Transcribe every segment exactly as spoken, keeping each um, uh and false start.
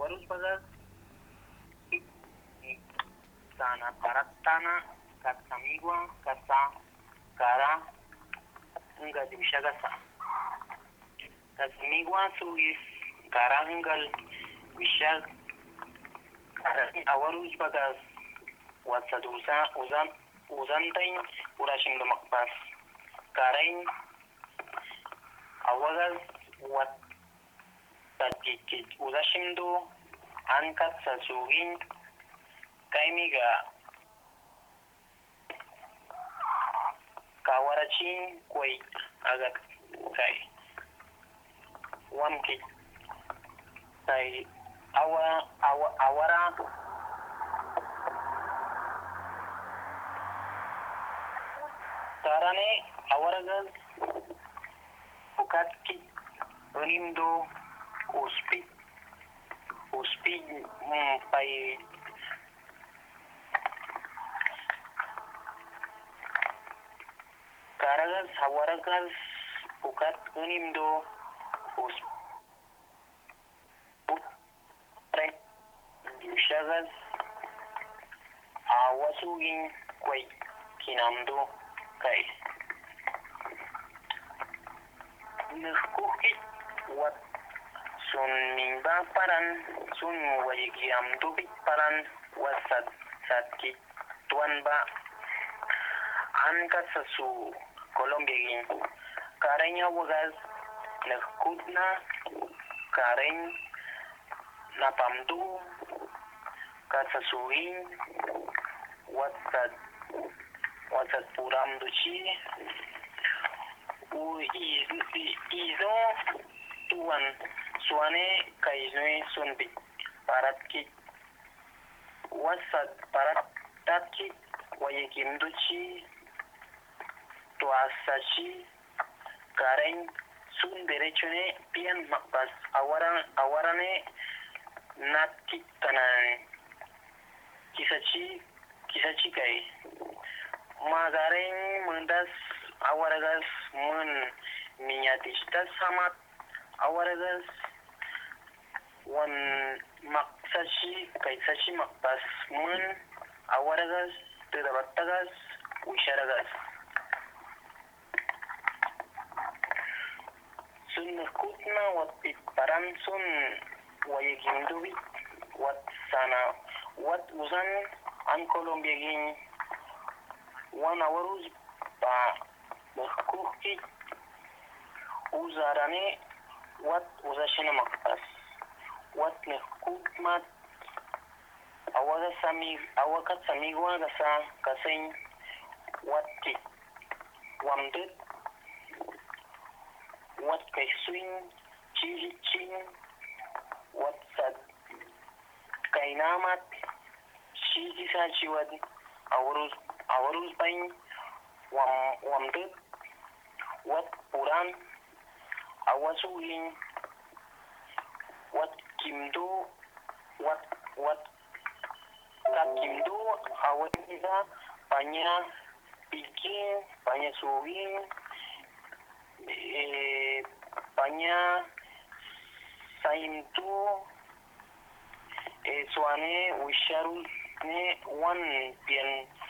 awarus bagas sana paratana kasamigwa kasa kara nga dimshagasa kasamigwa sugis karangal wishag karani awarus bagas watsadusa uzan uzantain urashing makpas karain awagas wat tajikit uzashimdo angkat sasugin kaimiga kawarachin kway agat kay wamki kay awa awa awara karane awaragas ukatki unindo uspi uspi mm, pay karagas hawaragas ukat unindo us pre shagas awasugin kway kinamdo kay nukukit wat sun mingba paran sun wayigiam dubik paran wasat satkit tuan ba anka sasu Colombia gin karenya wagas nakutna karen napamdu kasasuin wasat wasat puram duchi u izo izo tuan suane kaizoi sunbit paratkit wasat paratkit wayikim duchi tuasachi karen sun derechone pian makbas awaran awarane nakit kanan kisachi kisachi kai magaren mundas awaragas mun minyatistas samat awaragas wan maksachi kaisachi makbas mun awaragas tedabattagas usharagas sun kutna wat paran sun wayegindubi wat sana wat uzan an Colombia gin wan awaruz ba kuki uzarane wat uzashina maktas wat ne kutma awaga sami awakat samigwa gasa kasain wat ki wamdut wat kay swing chili chin wat sad kay namat chili sa chiwad awarus awarus pain wam wamdut wat puran awasuin wat kimdo wat wat kakimdo awaniza panya pikin panya suwin eh, panya saintu eh, suane wisharu ne wan pian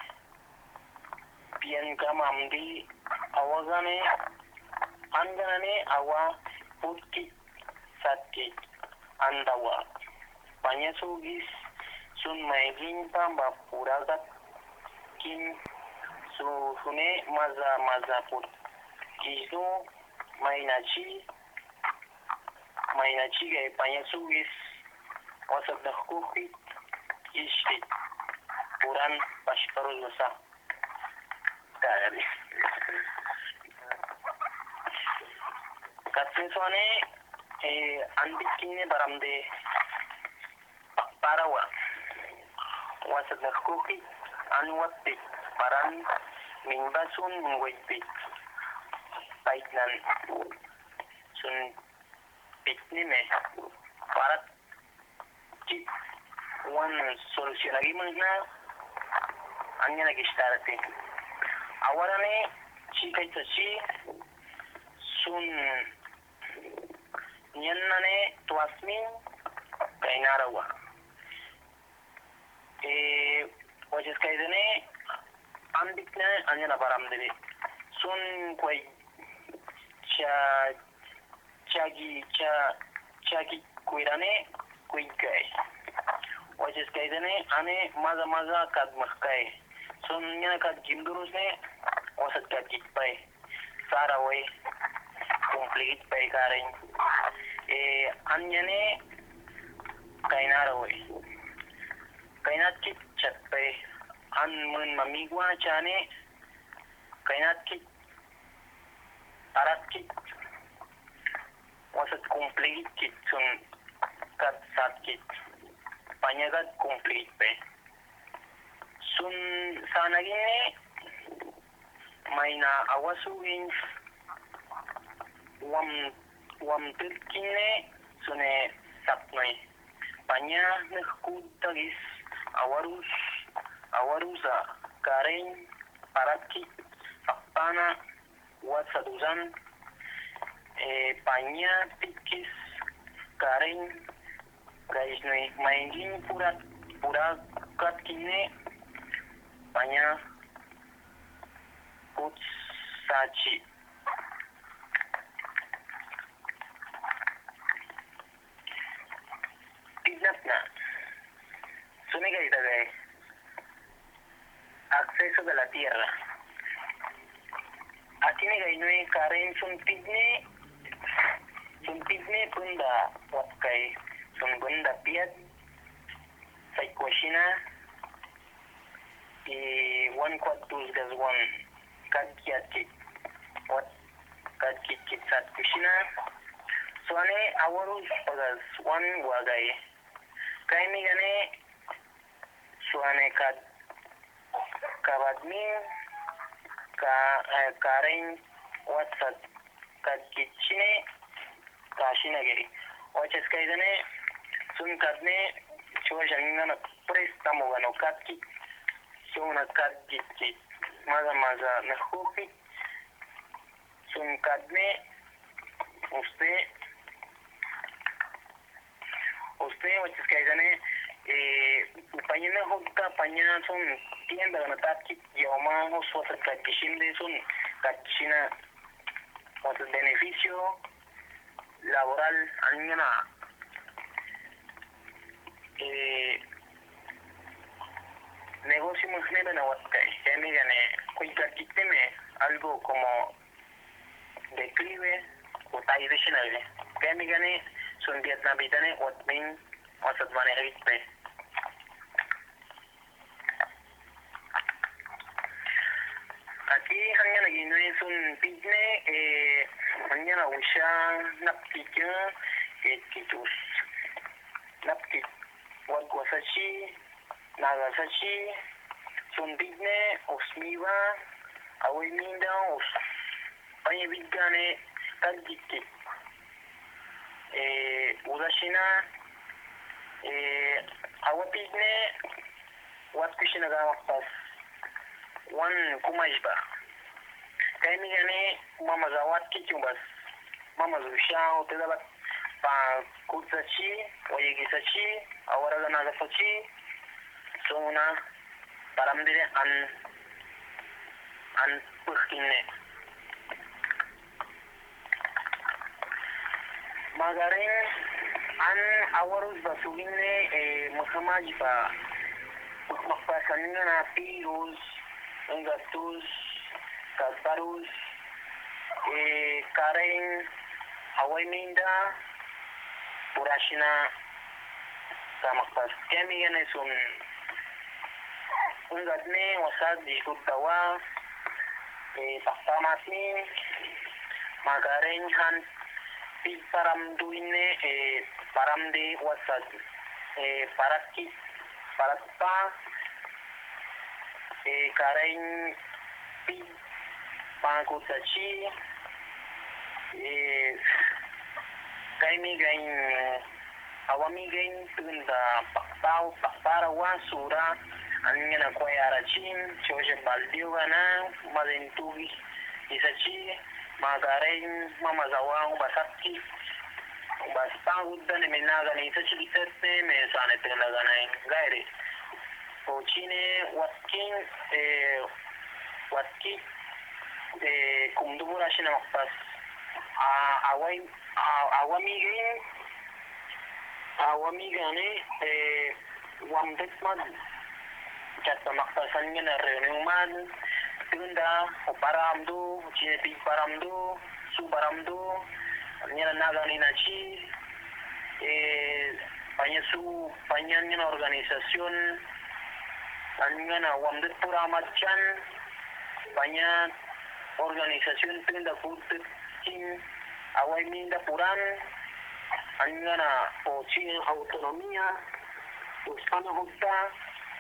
pian kamamdi awagane anganane awa putki satki andawa panya sugis sun maigin pamba puragat kin su sune maza maza put kizo mainachi mainachi gay panya sugis wasap na kuki ishi puran pashparul nasa kaya katsin suane eh andikinne baramde parawa wasap na kuki anwati paran mingbasun mungwait paitnan sun pitni me parat ki wan solution lagi mana anya lagi starate awarane chi kai chi sun nyanane tuasmin kainarawa. Eh, wajes kaidene ambitne anyana baramdebe. Sun kwai cha chagi cha chagi kuirane kuigai. Wajes kaidene ane maza maza kad mahkai. Sun nyana kad gimdurus ne wasat kad gitpai. Sara way complete pay karen. Eh anyane kainara way. Kainat kit chat pay. An mun mamigwa chane kainat kit arat kit wasat complete kit sun kat sat kit panyagat complete pe sun sanagine maina awasuin wam wam tilkine sune sapnoi panya nekutagis awarus awarusa karen paraki sapana wasaduzan eh, panya pikis karen gaisnoi maingin pura pura katkine panya kutsachi Ignatna Suniga Itagai acceso de la tierra. Aquí ne gainoi karen sun pidne sun pidne bunda watkai sun bunda piat saikoshina e one kwatus gas one kadkiat what kadkit kit sat kushina so ane awarus pagas one wagai kaimi gane so ane kad kabadmin ka uh, karen watsat kadkichine kashinageri oches kaidane sun kadne chuashanina prestamo gano kadki suna kadki maza maza nahupi sun kadne usted usted oches kaidane eh pañana hokka pañana son tienda gana tatki yoma hoswasa kadkishinde sun kadkishina otro beneficio laboral añana eh negocio más nebe na watkay kaya mi gane kuy kadkiteme algo como declive o tayo de shinagre kaya mi gane sun Vietnam bitane watmin wasat manehitpe aquí hanya lagi no es un pidne eh hanya la usha napkitya etitus napkit wagwasachi nagasachi sun pidne osmiva awiminda os panye bidgane kadgikki eh udashina eh awapidne watkushina gamakpas one kumajba kaimi gane mama zawat kichumbas mama zusha utedaba pa kutsachi oyegisachi awara gana gasachi sona paramdire an an pukhine magare an awarus basugine eh muhamajba makpasanina na pirus engatus kasparus eh karen hawaiminda purashina samakpas kemi gane sun ungatne wasad diskutawa eh paktamasni magaren han pi param duine eh param de wasad eh paraki paratpa eh karen pi pangkutachi eh kaimi gain awami gain tunda paktau paktara wa sura angena koyara chin choje baldio gana madentugi isachi magaren mama zawang basaki Bastaan guddan me naganisa chilitette me sanete naganay gaire. Ochine watkin eh watki eh kumdumura shina makpas a awai awamigin awamigane eh wamdet mad chatta makpasan ngena reunion mad tunda paramdo chine pi paramdo su paramdo nyana naganina chi eh paña su paña ngena organización angana wamdet pura machan banyak organisasi tenda kurte king awai minda puran angana pochi autonomia uspana hutta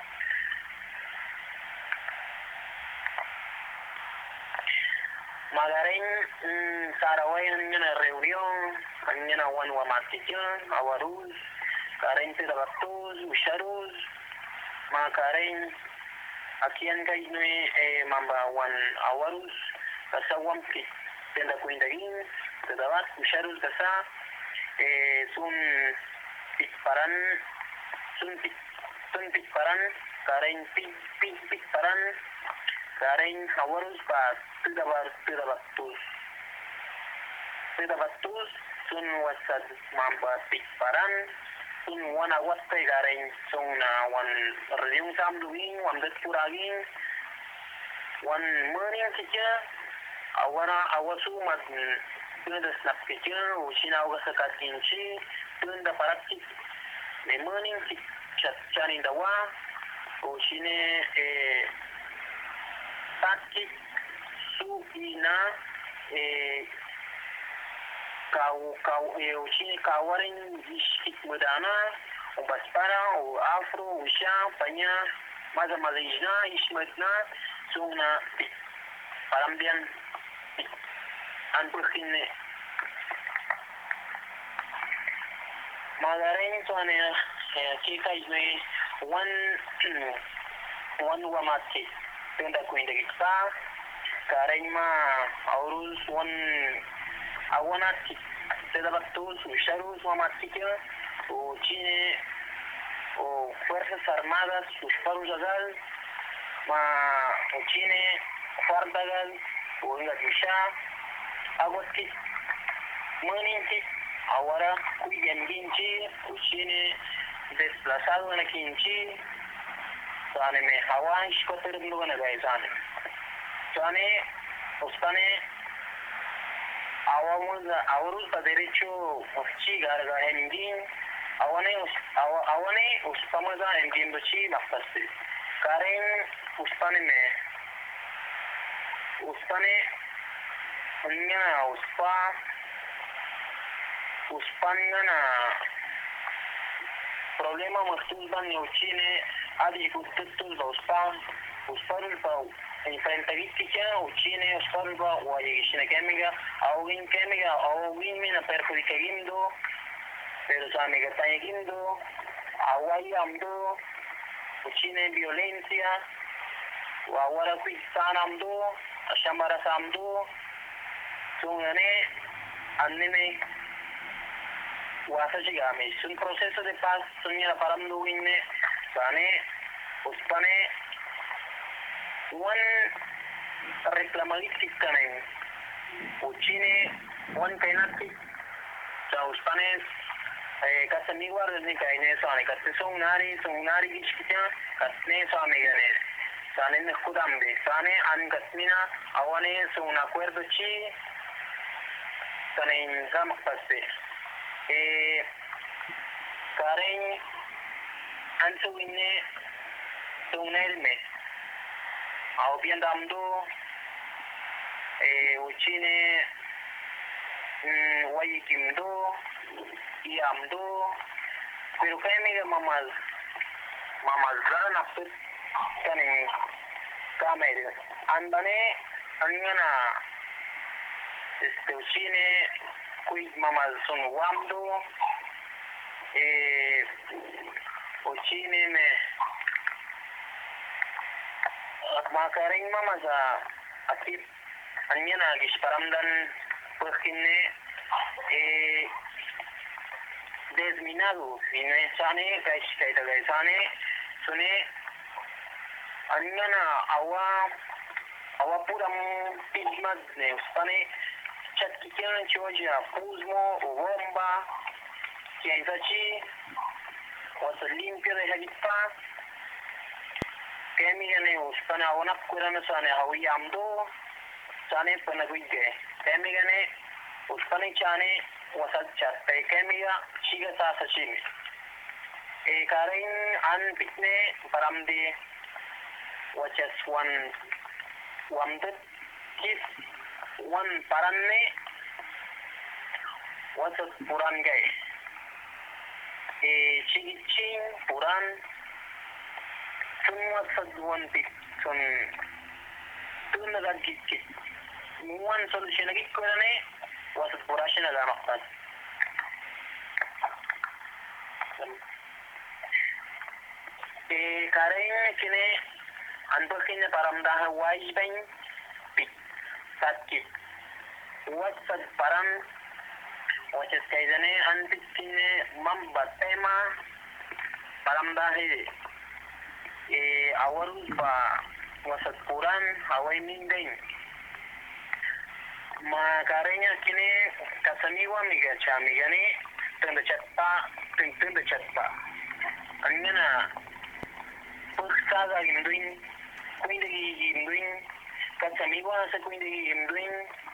magaren sarawai angana reunión angana wan wamatijan awarus karente dabatos usharus makaren akian kay noy eh, mamba wan awarus kasa wamki tenda kuindagin tedawat usharus kasa eh, sun pikparan sun pik sun pikparan karen pik pik pikparan karen awarus pa tedabar tedabatus tedabatus sun wasad mamba pikparan sun wana watte garen sun na wan reung samduin wan det puragin wan mering kicha awara awasu mat tunda snap kicha usina uga sakatinchi tunda parakti me mering kicha chani dawa usine eh takki su ina eh kau kau eh usine kawarin ishkit mudana o baspara o afro usha panya maza mazijna ishmatna sungna parambian an purkhine magaren tuane kika isme one one wamati tenda kuinda kitsa karema aurus one awanati tedabatus usharus wamatika o chine o fuerzas armadas sus paros agal ma o chine fardagal o inga kisha agoski maninti ahora kuyen ginchi chine desplazado na kinchi sane me hawan shkoter ndo na gaisane sane ostane awamuz aurus pa derecho ofchi garga endin awane awane ustamaza endin dochi nafasi karen ustane me ustane anya uspa uspangana problema mastuzban neuchine adi kutetul uspa usparul pa enfrentavittica uccine ostorba o ayegishina kemiga augin kemiga augin mina perjudicagindo pero samiga tayegindo awai amdo uccine violencia o awara kuisana amdo ashamara samdo sungane annene wasa chigame es un proceso de paz sunya paramdo winne sane uspane wan reclamalistic kanen uchine wan penalty sa uspanes eh kasani war ni kaine sane katte songnari songnari gishkita katne sane gane sane ne khudambe sane an kasmina awane son acuerdo chi sane zam passe eh karen anso winne songnelme au bien damdo eh uchine mm wayi kimdo iamdo pero kemiga mamal mamal zana put kane kamera andane angana este uchine kui mamal son wamdo eh uchine me makaring mama sa akip anya na gisparamdan pagkine eh desminado sine sane kaish kaita gai sane sune anyana awa awa puram pismad ne ustane chatkikian choja puzmo bomba kianzachi wasa limpio de hagipa kemi gane ustane awana kurana sane hawi amdo sane panaguige kemi gane ustane chane wasat chatte kemiga chiga sasa chimi e karin an pitne paramdi wachas one one the kis one paranne wasat puran gay e chigichin puran sun wasat one pit sun tun nagar gitchit one solution agik korane wasat purashin aga maqtas e karin kine antokin paramda wise bain pit sakit wasat param wachas kaizane antikine mamba tema paramda he e awarus ba wasat puran hawai mindain ma karenya kine kasamiwa miga chamigane tanda chatta tanda chatta annana pursaga imduin kuindagi imduin kasamiwa sa kuindagi imduin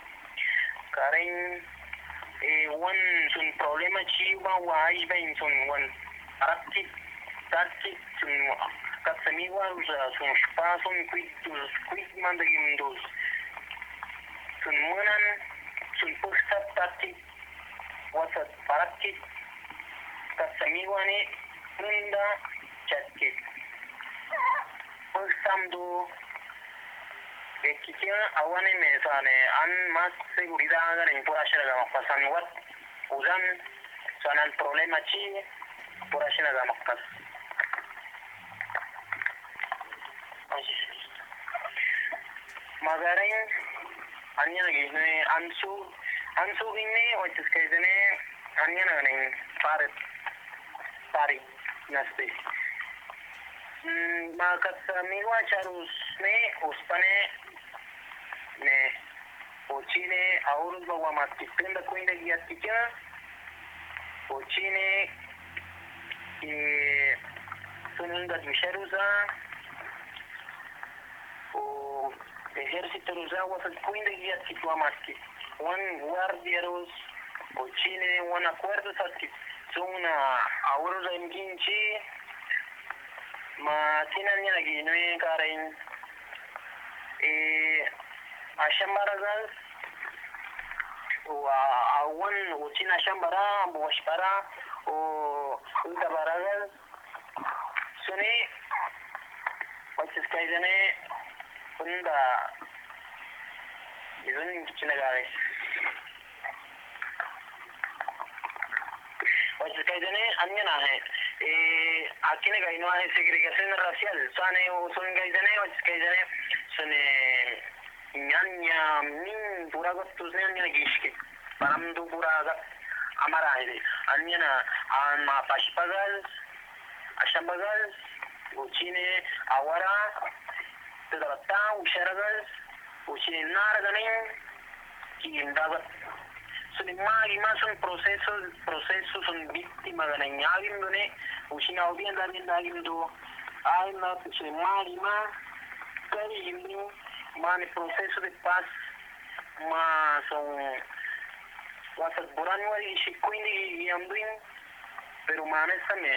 karen e one sun problema chiwa wais bain sun one arakti takti sun kasamiwa sun spa sun quit quit mandagi imdus sun munan sun pusat takti wasat parakit kasamiwane nunda chatkit pusamdu ekikia awane mesane an mas seguridad agar impurashira gama pasan wat usan sonan problema chi purashira gama pas magarin anya gine ansu ansu gine wachis kaizane anya naganin paret pari naste ma kasamiwa charus ne uspane ne ochine aurus bawa matipenda kuinda giatika ochine e sununga dvisharusa o ejército rusa wasat kuinda giatika maski one guardiaros ochine one acuerdo sati suna aurus emginchi ma tinanya lagi noe karain e ashambaragal wa awan uchina shambara boshpara o utabaragal suni wachis kaizane unda izun kichinagai wachis kaizane anya na hai e akine gaino hai segregación racial sane o son gaizane wachis kaizane sune nyanya min puragat tusne anya gishke paramdu puragat amara hai anya na an ma pashpagal ashambagal uchine awara tadata usharagal uchine naraganin ki indagat sune magi ma son procesos procesos son víctima de nanyagin done uchina obien dagin dagin do ay na sune magi ma kari imni mane proceso de paz ma son wasat borani wali shikuini yamduin pero manesa me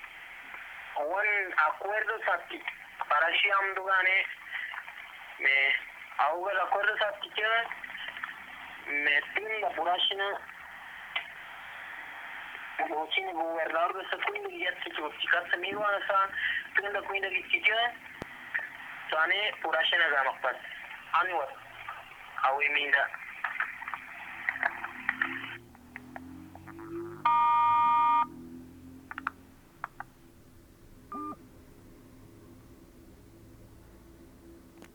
un acuerdo sati para shiamdu gane me auga acuerdo sati ke me tinda purashina ochine gobernador de sakuini yatsi chikatsa miwa sa tinda kuinda gitike sane purashina gamakpas anwar awi minda